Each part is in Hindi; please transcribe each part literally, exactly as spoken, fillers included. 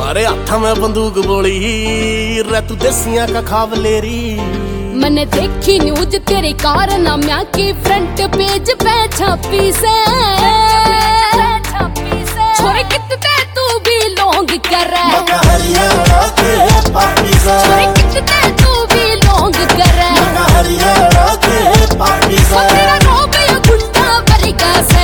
मारे हाथा में बंदूक बोली रे तू देसियां का खावलेरी। मैंने देखी न्यूज तेरे कारनाम्या की फ्रंट पेज पे छपी से। छोरे कितने तू भी लोग कर छोरे कितने तू भी लोग कर तेरा रोब या गुंडा बरिका से।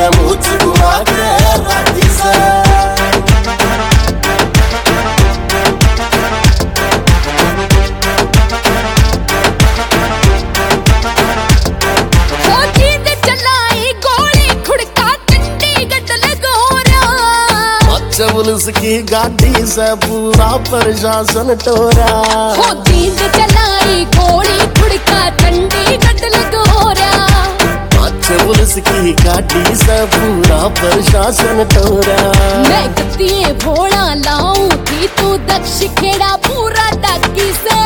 पुलिस की गाड़ी से पूरा प्रशासन टोरा। हो जींद चलाई गोली खुड़का चंडीगढ़ लगोरा। पुलिस की गाड़ी से पूरा प्रशासन टोरा। मैं गत्तिए भोला लाऊं थी तू दक्ष खेड़ा पूरा डाकी से।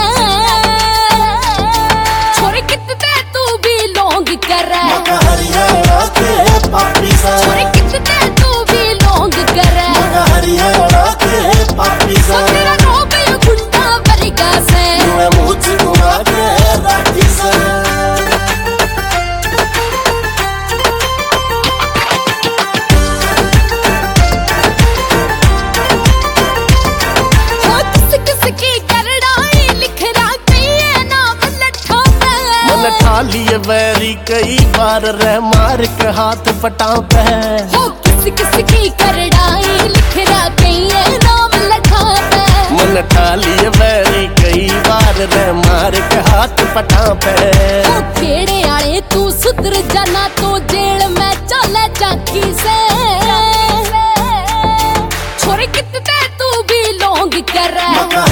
छोरे कितने तू भी लोग कर छोरे कितने तू भी लोग कर तेरा रोब या गुंडा बरिका से। लिए वैरी कई बार रह मार के हाथ पटा पे। हो किस किस की करड़ाई लिख रहा कई नाम लखा पे। मन ठाली वैरी कई बार रह मार के हाथ पटा पे। हो खेड़े आले तू सुधर जाना तो जेल में चले जाकी से। छोरे कितने तू भी लोग कर